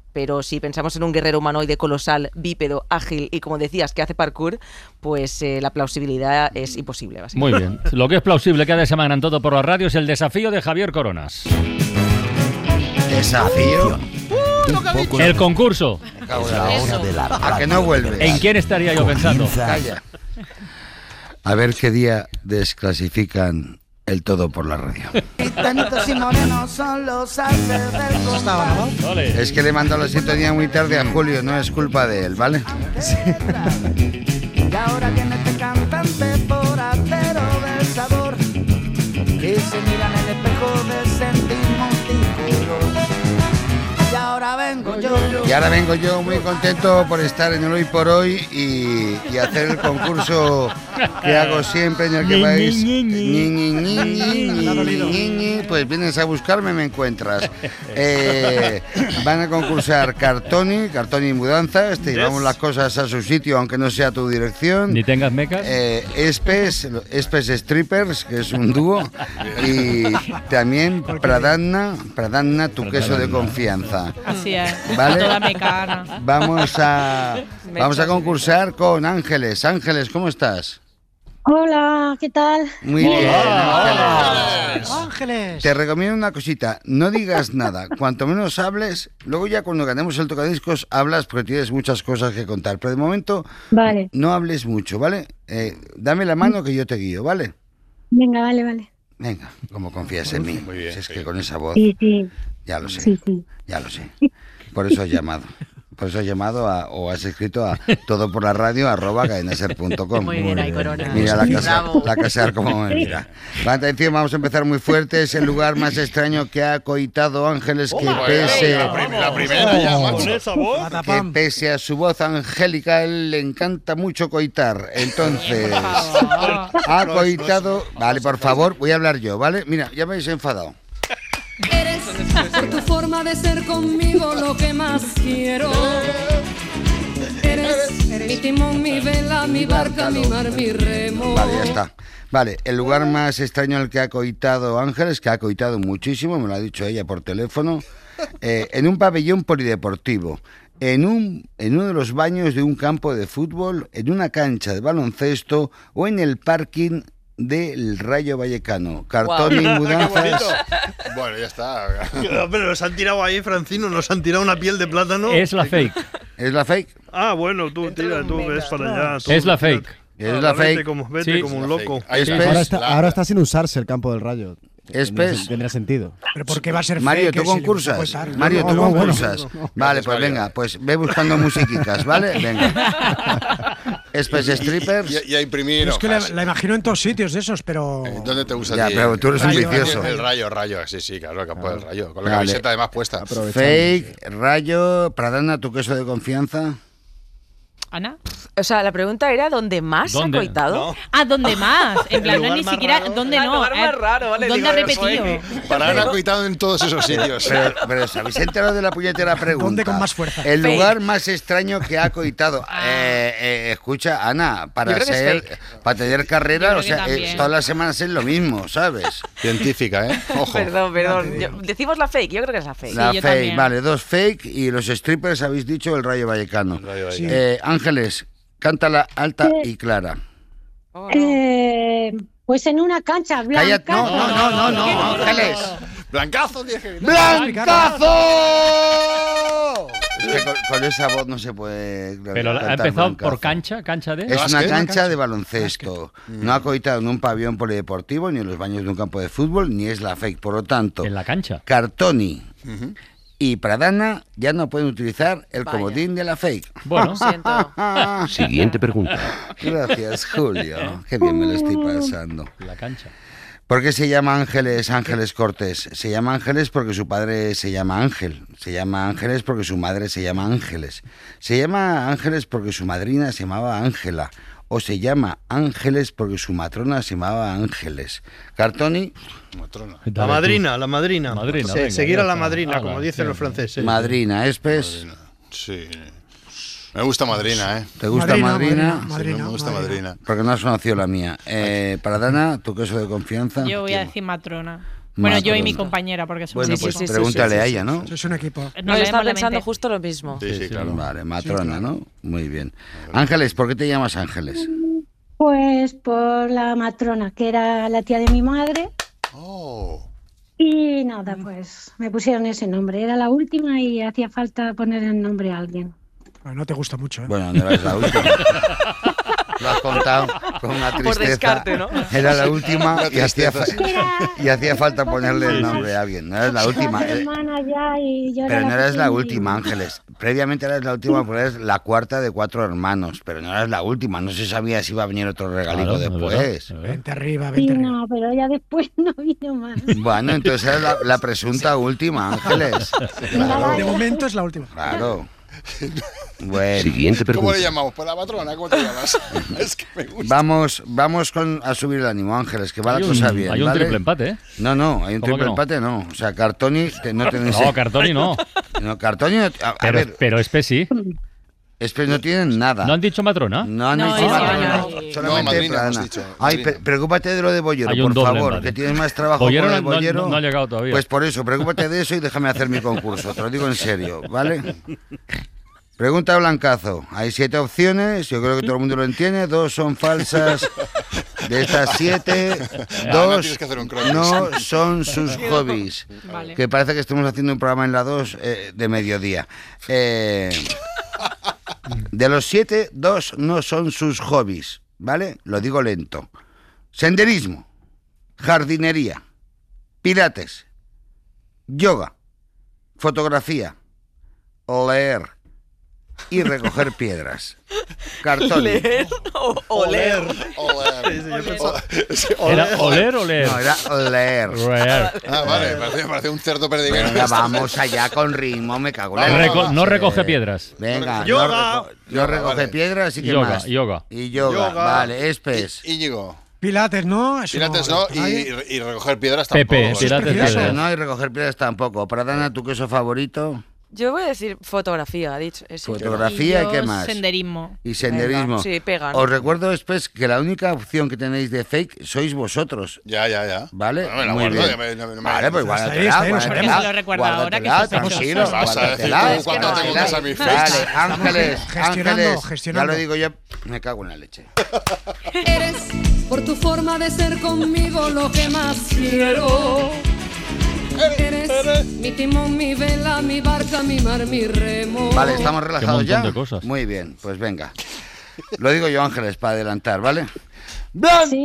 Pero si pensamos en un guerrero humanoide colosal, bípedo, ágil y, como decías, que hace parkour, pues eh, la plausibilidad es imposible, básicamente. Muy bien. Lo que es plausible cada semana en Todo por la Radio es el desafío de Javier Coronas. ¿Desafío? El concurso. La hora de la radio. ¿A que no vuelve? ¿En quién estaría yo pensando? Calla. A ver qué día desclasifican el Todo por la Radio. Es que le mandó la sintonía muy tarde a Julio, no es culpa de él, ¿vale? Sí. Y ahora viene este cantante por acero del sabor, y se mira en el espejo de sentimos color. Y ahora vengo yo. Y ahora vengo yo muy contento por estar en el Hoy por Hoy y, y hacer el concurso que hago siempre en el que vais. Ñi, ñi, ñi, ñi, ñi, ñi, pues vienes a buscarme, me encuentras. Eh, van a concursar Cartoni, Cartoni y Mudanzas, te llevamos las cosas a su sitio aunque no sea tu dirección. Ni tengas mecas. Eh, Espes, Espes Strippers, que es un dúo, y también Pradanna, Pradanna, tu queso de confianza. Así es, ¿Vale? toda mecana. Vamos a, vamos a concursar con Ángeles. Ángeles, ¿cómo estás? Hola, ¿qué tal? Muy bien, Ángeles. Ángeles. Te recomiendo una cosita, no digas nada, cuanto menos hables, luego ya cuando ganemos el tocadiscos hablas porque tienes muchas cosas que contar, pero de momento vale. No hables mucho, ¿vale? Eh, dame la mano que yo te guío, ¿vale? Venga, vale, vale. Venga, como confías en mí. Muy bien, si es que con esa voz. Sí, sí. Ya lo sé. Sí, sí. Ya lo sé. Por eso has llamado. Por eso has llamado a, o has escrito a todo por la radio arroba cadenaser punto com. Muy bien, ahí, Corona. Mira la casa, Bravo. la casa como me mira. Va, atención, vamos a empezar muy fuerte. Es el lugar más extraño que ha coitado Ángeles, que pese, La, prim- la primera ya, macho. que pese a su voz angélica, él le encanta mucho coitar. Entonces, ha coitado. Vale, por favor, voy a hablar yo, ¿vale? Mira, ya me habéis enfadado. Eres por tu forma de ser conmigo lo que más quiero. Eres mi timón, mi vela, mi barca, mi mar, mi remo. Vale, ya está. Vale, el lugar más extraño al que ha coitado Ángeles, que ha coitado muchísimo, me lo ha dicho ella por teléfono, eh, en un pabellón polideportivo, en, un, en uno de los baños de un campo de fútbol, en una cancha de baloncesto o en el parking del Rayo Vallecano. Cartón Wow. y mudanzas. Bueno, ya está. Pero nos han tirado ahí, Francino, nos han tirado una piel de plátano. Es la fake. ¿Es la fake? Ah, bueno, tú tira, tú ves para allá. tú Es la tira. fake. Es Ah, la vete fake. como, vete Sí. como un Es la loco. Ahí está. Ahora está, ahora está sin usarse el campo del Rayo. Espes. Tendría- Tendría sentido. ¿Pero por qué va a ser Mario, fake ¿tú si le concursas? gusta contar? Mario, ¿tú No, no, concursas? bueno, no, no. Vale, Gracias, pues Mario. venga, pues ve buscando musiquicas, ¿vale? Venga. Space Strippers. Y, y a imprimir Es que la, hojas. la imagino en todos sitios de esos, pero... ¿Dónde te gusta Ya, a ti? pero tú eres un Rayo, vicioso. El rayo, rayo, sí, sí, claro, el campo del rayo. Con la Vale. camiseta además puesta. Fake, Rayo, Pradana, tu queso de confianza. ¿Ana? O sea, la pregunta era ¿dónde más ¿Dónde? ha coitado? No. Ah, ¿dónde más? En plan, El no es lugar ni más siquiera raro. dónde Ah, el no. lugar más eh, raro, vale, ¿Dónde digo, ha pero repetido? soy- Para Ana ha coitado en todos esos sitios. Pero, pero ¿os habéis enterado de la puñetera pregunta? ¿Dónde con más fuerza? El Fake. lugar más extraño que ha coitado. Eh, eh, escucha, Ana, para Yo creo que es ser, fake. para tener Yo carrera, creo o que sea, eh, también. todas las semanas es lo mismo, ¿sabes? Científica, ¿eh? Ojo. Perdón, perdón. Yo- decimos la fake, yo creo que es la fake. La yo fake, también. vale, dos fake y los strippers habéis dicho el Rayo Vallecano. Rayo Vallecano. Eh, Ángeles, cántala alta y clara. Oh, no. Eh, pues en una cancha blanca. Cállate, no, no, no, no, no, Ángeles. Blancazo, tienes que gritar. ¡Blancazo! Es que con, con esa voz no se puede. Pero ha cantar empezado blancazo. por cancha, cancha de... Es una ¿Básquet? cancha de baloncesto. No ha coitado en un pabellón polideportivo, ni en los baños de un campo de fútbol, ni es la fake. Por lo tanto, En la cancha. Cartoni y Pradana ya no pueden utilizar el Vaya. comodín de la fake. Bueno, Lo siento. Siguiente pregunta. Gracias, Julio. Qué bien me lo estoy pasando. la cancha. ¿Por qué se llama Ángeles Ángeles Cortés? Se llama Ángeles porque su padre se llama Ángel. Se llama Ángeles porque su madre se llama Ángeles. Se llama Ángeles porque su madrina se llamaba Ángela. O se llama Ángeles porque su matrona se llamaba Ángeles. Cartoni, Matrona. La madrina, la madrina. Madrina, Se- venga, seguir ya a la está. madrina, Hala, como dicen sí. los franceses. madrina, Espes. Madrina. Sí. Me gusta Madrina, ¿eh? ¿Te gusta Madrina, Madrina? Madrina, Sí, Madrina, me gusta Madrina. Madrina. Porque no has conocido la mía. Eh, Pradana, tu queso de confianza. Yo voy a decir matrona. Bueno, yo y Matrona. mi compañera, porque somos Bueno, un pues equipo. pregúntale a ella, ¿no? Sois un equipo. Nos No, yo estaba leemos la pensando mente. justo lo mismo. Sí, sí, claro. Vale, Matrona, Sí, ¿no? Muy bien. Ángeles, ¿por qué te llamas Ángeles? Pues por la matrona, que era la tía de mi madre. Oh. Y nada, pues me pusieron ese nombre. Era la última y hacía falta poner el nombre a alguien. Bueno, no te gusta mucho, ¿eh? Bueno, no eres la última. Lo has contado con una tristeza. Por descarte, ¿no? Era la última Una y hacía, tristeza, fa- sí. y hacía falta ponerle el nombre a alguien. No eres la última. Era mi eh, hermana ya y yo era Pero no eres la pequeña. última, Ángeles. Previamente eras la última porque eres la cuarta de cuatro hermanos. Pero no eras la última. No se sabía si iba a venir otro regalito Claro, es después. verdad, es verdad. Vente arriba, Sí, vente arriba. no, pero ya después no vino más. Bueno, entonces eres la, la presunta última, Ángeles. Claro, De momento es la última. claro. Bueno. Siguiente ¿Cómo pregunta. le llamamos? Pues la matrona, ¿cómo te llamas? Es que me gusta. Vamos, vamos con, a subir el ánimo, Ángeles, que va Hay la un- cosa bien. hay un ¿vale? triple empate, ¿eh? No, no, hay un ¿Cómo triple que no? empate, no. O sea, Cartoni, te- no tenéis. No, Cartoni no. No, Cartoni, no- a, a Pero, ver, pero Espe sí. Espe no tienen nada. ¿No han dicho matrona? No han No, dicho eso Matrona, no. solamente No, madrina Pradana. hemos dicho, Ay, madrina. pre- preocúpate de lo de Bollero, Hay un por doble favor, empate. que tienes más trabajo Bollero con el no- no- Bollero. no ha llegado todavía. Pues por eso, preocúpate de eso y déjame hacer mi concurso, te lo digo en serio, ¿vale? Pregunta Blancazo. Hay siete opciones, yo creo que todo el mundo lo entiende. Dos son falsas. De estas siete, no dos tienes que hacer un croquis. no son sus hobbies. Vale. Que parece que estamos haciendo un programa en la dos eh, de mediodía. Eh, de los siete, dos no son sus hobbies, ¿vale? Lo digo lento. Senderismo, jardinería, pilates, yoga, fotografía, leer y recoger piedras. Cartón. ¿Leer o, o leer? Oler. ¿Era oler o leer? No, era leer. Leer. Ah, vale, parece, parece un cerdo perdigano. Venga, vamos allá con ritmo, me cago en la Reco- leche. no recoge piedras. Venga, Yoga. no, reco- no recoge vale. piedras y qué Yoga, más. yoga. Y yoga, Yoga. vale, espes. Íñigo. Pilates, ¿no? Eso Pilates no, y, Nadie. y recoger piedras tampoco. Pepe, ¿eh? pilates precioso. de- Pilates no y recoger piedras tampoco. Pradana, ¿tu queso favorito? Yo voy a decir fotografía, ha dicho. Eso. Fotografía y, yo qué más. senderismo. Y senderismo. Venga, sí, pegan. Os recuerdo después que la única opción que tenéis de fake sois vosotros. Ya, ya, ya. ¿Vale? Bueno, me la Muy guardo, bien. ya me- no me- no me- Vale, pues Está ahí, guárdatela, está ahí, no sé. guárdatela. ¿Por qué se lo recuerda ahora? Que Guárdatela, sospechoso. tranquilo, Vas a decir guárdatela. tú cuando te guárdatela. pongas a mi face. Vale, Ángeles, gestionando, Ángeles, gestionando. ya lo digo yo, me cago en la leche. Eres por tu forma de ser conmigo lo que más quiero. Eres mi timón, mi vela, mi barca, mi mar, mi remo. Vale, ¿estamos Qué relajados montón ya? de cosas. Muy bien, pues venga. Lo digo yo, Ángeles, para adelantar, ¿vale? Sí,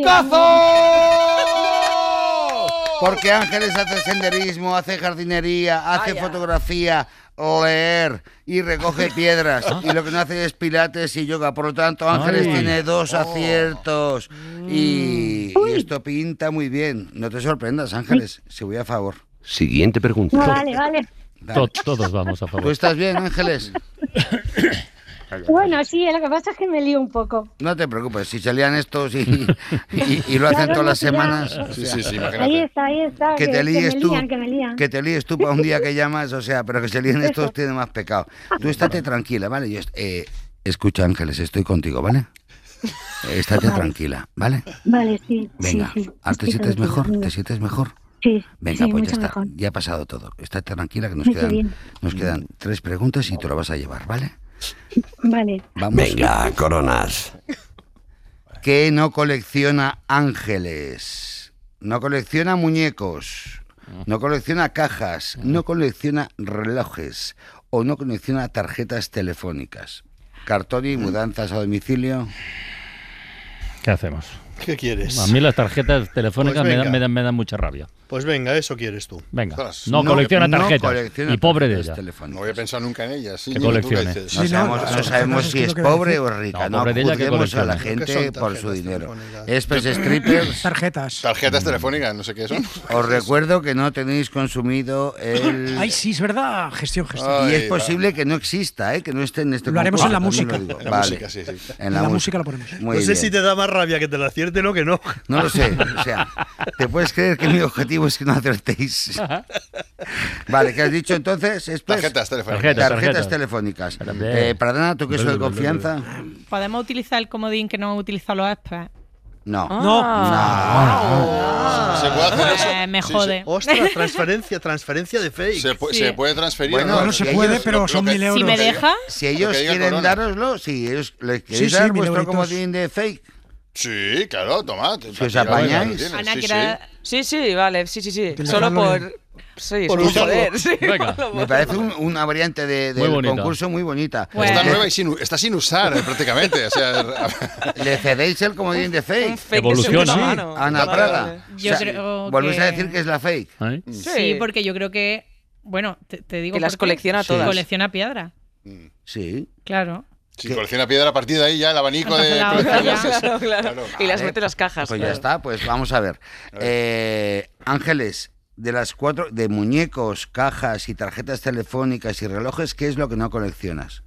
¡Blancazo! Porque Ángeles hace senderismo, hace jardinería, hace Vaya. fotografía, leer y recoge piedras. Y lo que no hace es pilates y yoga. Por lo tanto, Ángeles Ay. tiene dos aciertos. Y, y esto pinta muy bien. No te sorprendas, Ángeles, si voy a favor. Siguiente pregunta. Vale, vale. Dale. To- todos vamos a ¿Tú favor. estás bien, Ángeles? Bueno, sí, lo que pasa es que me lío un poco. No te preocupes, si se lían estos y, y- y lo hacen Claro, todas las no, ya. semanas. o Sí, sea, sí, sí, Ahí imagínate. está, ahí está. Que te líes me tú, lían, que me lían. que te líes tú para un día que llamas, o sea, pero que se líen estos tiene más pecado. Tú estate tranquila, ¿vale? Yo est- eh, escucha, Ángeles, estoy contigo, ¿vale? Eh, Estate tranquila, ¿vale? Vale, sí. Venga, sí, sí. ¿ahora te Estoy sientes tranquila, mejor? venga. ¿Te sientes mejor? Sí, Venga, sí, pues ya mucho está, mejor. ya ha pasado todo. Estate tranquila que nos Muy quedan, bien. nos quedan tres preguntas y te lo vas a llevar, ¿vale? Vale. Vamos. Venga, coronas. ¿Qué no colecciona Ángeles? No colecciona muñecos, no colecciona cajas, no colecciona relojes o no colecciona tarjetas telefónicas. Cartón y mudanzas a domicilio. ¿Qué hacemos? ¿Qué quieres? A mí las tarjetas telefónicas Pues me, dan, venga. me, dan, me dan mucha rabia. Pues venga, eso quieres tú. Venga, Ostras, no, No, colecciona no tarjetas. colecciona y pobre de tarjetas ella. telefónicas. No había pensado nunca en ellas. Sí, Que Ñigo, ¿tú qué coleccione. dices? No Sí, no, sabemos, las no tarjetas sabemos es si que es lo que voy a pobre decir. o rica. No, No, pobre de ella que juzguemos a colecciona. la ¿Qué gente son por tarjetas su dinero. telefónicas? Espes strippers. Tarjetas. Tarjetas telefónicas, no sé qué son. Os recuerdo que no tenéis consumido el... Ay, sí, es verdad. Gestión, gestión. Ah, Y Ay, es posible que no exista, ¿eh? Que no esté en este Lo haremos concurso, en la también música. lo digo. En la Vale. música, sí, sí. En En la, la música música lo ponemos. Muy no sé bien. si te da más rabia que te la acierten o que no. No lo sé, o sea, ¿te puedes creer que mi objetivo es que no acertéis? Vale, ¿qué has dicho entonces? Espes? Tarjetas telefónicas. Tarjetas, Tarjetas tarjetas. telefónicas. Espérate. Eh, Pradana, ¿tu queso de confianza? ¿Podemos utilizar el comodín que no han utilizado los experts? No. No. Ah. ¿Se puede hacer eso? Eh, me Sí, jode. sí. Ostras, transferencia, transferencia de fake. Se, pu- Sí. se puede transferir. Bueno, Bueno, se puede, ellos- pero lo- son lo que- mil euros. Si me deja, Si ellos Lo que diga quieren Corona. dároslo, si ellos les queréis Sí, sí, dar mil vuestro euritos. comodín de fake. Sí, claro, toma. te- Si os tira, apañáis. lo tienes, Ana, sí, que sí. era- Sí, sí, vale, sí, sí, sí. Que le Solo hagan lo por... de- Sí, por por usarlo. joder. Sí, Venga. solo Me por- parece un- una variante de, Muy del bonita. concurso muy bonita. Bueno. Está Le- nueva y sin, está sin usar eh, prácticamente. O sea, Le cedéis el comodín de Un fake. fake de Evoluciona. segunda Sí. mano. Ana Vale, Prada. vale. Yo creo Volvéis que- a decir que es la fake. ¿Eh? sí, porque yo creo que, bueno, te, te digo Que las por qué. colecciona Sí. todas. Colecciona piedra, Sí. claro. si colecciona piedra a partir de ahí ya el abanico de Entonces la otra colecciones ya. es- Claro, claro. claro. Y las Vale. mete en las cajas. Pues ya claro. está, pues vamos a ver. Eh, Ángeles, de las cuatro, de muñecos, cajas y tarjetas telefónicas y relojes, ¿qué es lo que no coleccionas?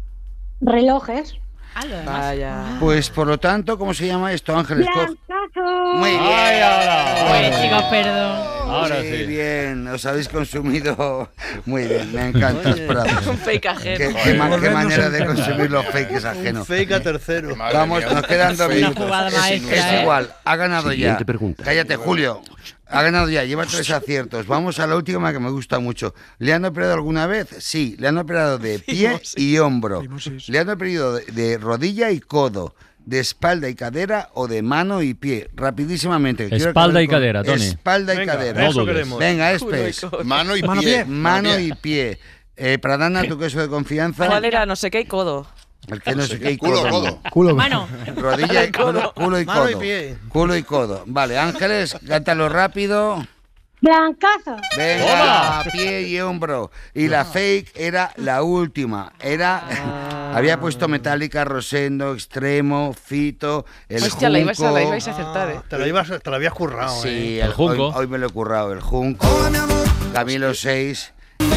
Relojes. Ah, lo demás. Vaya. Pues por lo tanto, ¿cómo se llama esto, Ángeles? Co- ¡Blancazo! Muy bien. Ay, ahora. Pues chicos, perdón. Ahora Muy sí. bien, os habéis consumido muy bien, me encantas, Prados. Un fake Qué, ajeno. qué ma- qué Volvernos manera el de tema. consumir los fakes ajenos. Un fake a tercero. Madre Vamos, mía, nos quedan dos fake. minutos. Una jugada Es- maestra, es ¿eh? igual, ha ganado Siguiente ya. pregunta. Cállate, Julio. Ha ganado ya, lleva tres aciertos. Vamos a la última que me gusta mucho. ¿Le han operado alguna vez? Sí, le han operado de pie y hombro. Fimosis. Le han operado de, de rodilla y codo, de espalda y cadera o de mano y pie. Rapidísimamente. Quiero Espalda acabar y con- cadera, Tony. Espalda y Venga, cadera. No eso dudes. queremos. Venga, Culo y Espes. codo. Mano y Mano, pie. pie. Mano y pie. Eh, Pradana, tu queso de confianza. ¿Cuál era? No sé qué y codo. El que no sé qué y Culo, codo. codo. Culo. Mano, Rodilla y culo, culo y Mano y codo. pie. Culo y codo. Vale, Ángeles, cántalo rápido. ¡Blancazo! Venga, pie y hombro. Y la fake era la última. Era. Había puesto Metallica, Rosendo, Extremo, Fito, el Hostia, la ibas a, la Junco. ibas a acertar, ¿eh? Te lo, ibas, te lo habías currado, Sí, ¿eh? el, El Junco. Hoy, hoy me lo he currado. El Junco, Camilo seis.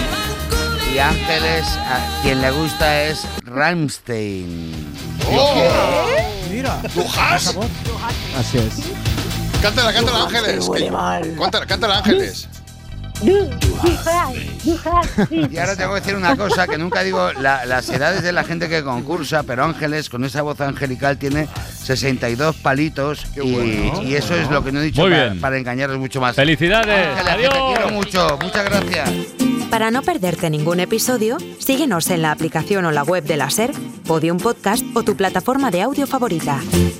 Y Ángeles, a quien le gusta es Rammstein. Mira. ¿Tú has? Así es. Cántala, cántala, Ángeles. que- Cántala, cántala, Ángeles. Du, du hast, du hast, sí. Y ahora tengo que decir una cosa, que nunca digo la- las edades de la gente que concursa, pero Ángeles, con esa voz angelical, tiene sesenta y dos palitos y, bueno. y eso es lo que no he dicho Muy para, bien. para engañaros mucho más. ¡Felicidades! Ángeles, que te ¡Adiós! quiero mucho. Muchas gracias. Para no perderte ningún episodio, síguenos en la aplicación o la web de la SER, Podium Podcast o tu plataforma de audio favorita.